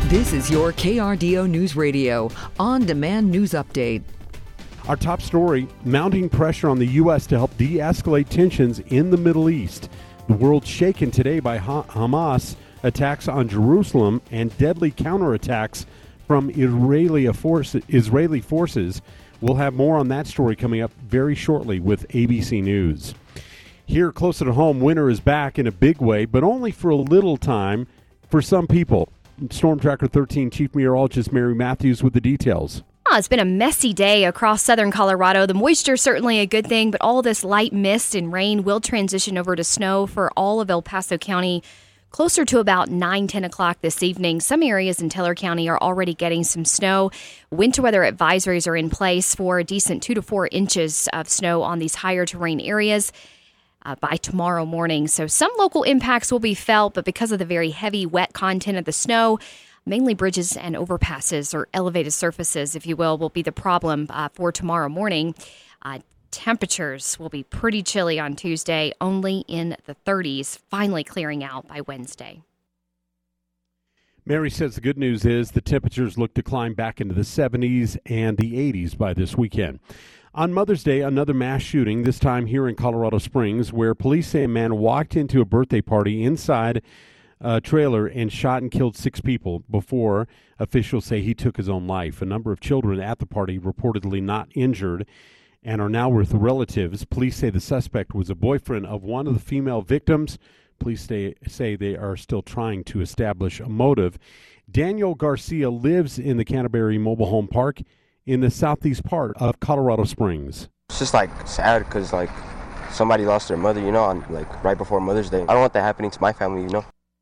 This is your KRDO News Radio on-demand news update. Our top story, mounting pressure on the U.S. to help de-escalate tensions in the Middle East. The world shaken today by Hamas attacks on Jerusalem and deadly counterattacks from Israeli forces. We'll have more on that story coming up very shortly with ABC News. Here closer to home, winter is back in a big way, but only for a little time for some people. Storm Tracker 13 Chief Meteorologist Mary Matthews with the details. It's been a messy day across southern Colorado. The moisture is certainly a good thing, but all this light mist and rain will transition over to snow for all of El Paso County closer to about 9-10 o'clock this evening. Some areas in Teller County are already getting some snow. Winter weather advisories are in place for a decent 2 to 4 inches of snow on these higher terrain areas by tomorrow morning. So some local impacts will be felt, but because of the very heavy wet content of the snow, mainly bridges and overpasses or elevated surfaces, if you will be the problem for tomorrow morning. Temperatures will be pretty chilly on Tuesday, only in the 30s, finally clearing out by Wednesday. Mary says the good news is the temperatures look to climb back into the 70s and the 80s by this weekend. On Mother's Day, another mass shooting, this time here in Colorado Springs, where police say a man walked into a birthday party inside a trailer and shot and killed 6 people before officials say he took his own life. A number of children at the party reportedly not injured and are now with relatives. Police say the suspect was a boyfriend of one of the female victims. Police say they are still trying to establish a motive. Daniel Garcia lives in the Canterbury Mobile Home Park in the southeast part of Colorado Springs. It's just sad because somebody lost their mother, on right before Mother's Day. I don't want that happening to my family,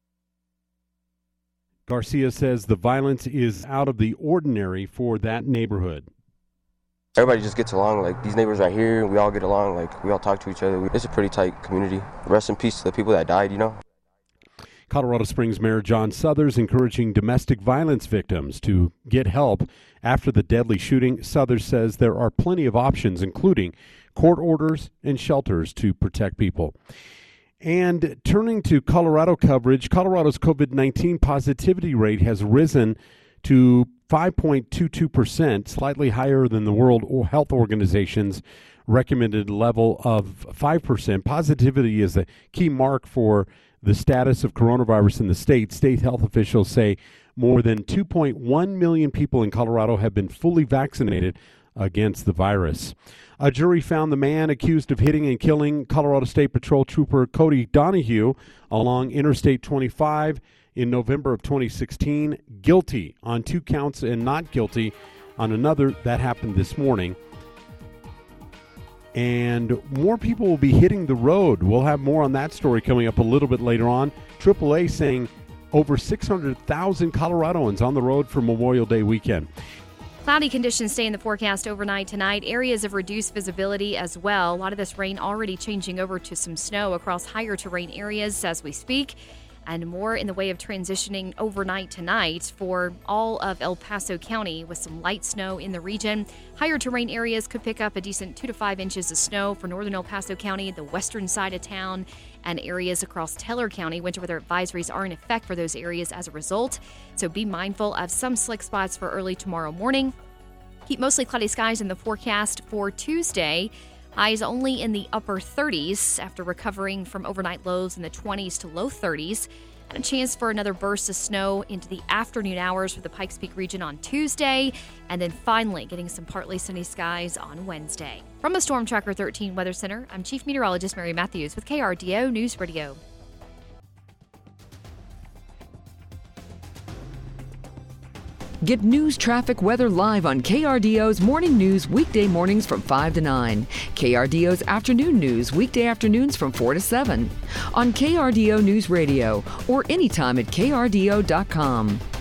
Garcia says the violence is out of the ordinary for that neighborhood. Everybody just gets along. These neighbors right here, we all get along. We all talk to each other. It's a pretty tight community. Rest in peace to the people that died, Colorado Springs Mayor John Suthers encouraging domestic violence victims to get help after the deadly shooting. Suthers says there are plenty of options, including court orders and shelters to protect people. And turning to Colorado coverage, Colorado's COVID-19 positivity rate has risen to 5.22%, slightly higher than the World Health Organization's recommended level of 5%. Positivity is a key mark for the status of coronavirus in the state. State health officials say more than 2.1 million people in Colorado have been fully vaccinated against the virus. A jury found the man accused of hitting and killing Colorado State Patrol Trooper Cody Donahue along Interstate 25 in November of 2016 guilty on 2 counts and not guilty on another. That happened this morning. And more people will be hitting the road. We'll have more on that story coming up a little bit later on. AAA saying over 600,000 Coloradoans on the road for Memorial Day weekend. Cloudy conditions stay in the forecast overnight tonight. Areas of reduced visibility as well. A lot of this rain already changing over to some snow across higher terrain areas as we speak. And more in the way of transitioning overnight tonight for all of El Paso County with some light snow in the region. Higher terrain areas could pick up a decent 2 to 5 inches of snow for northern El Paso County, the western side of town, and areas across Teller County. Winter weather advisories are in effect for those areas as a result. So be mindful of some slick spots for early tomorrow morning. Keep mostly cloudy skies in the forecast for Tuesday. Highs only in the upper 30s after recovering from overnight lows in the 20s to low 30s. And a chance for another burst of snow into the afternoon hours for the Pikes Peak region on Tuesday. And then finally getting some partly sunny skies on Wednesday. From the Storm Tracker 13 Weather Center, I'm Chief Meteorologist Mary Matthews with KRDO News Radio. Get news, traffic, weather live on KRDO's Morning News weekday mornings from 5 to 9. KRDO's Afternoon News weekday afternoons from 4 to 7. On KRDO News Radio or anytime at krdo.com.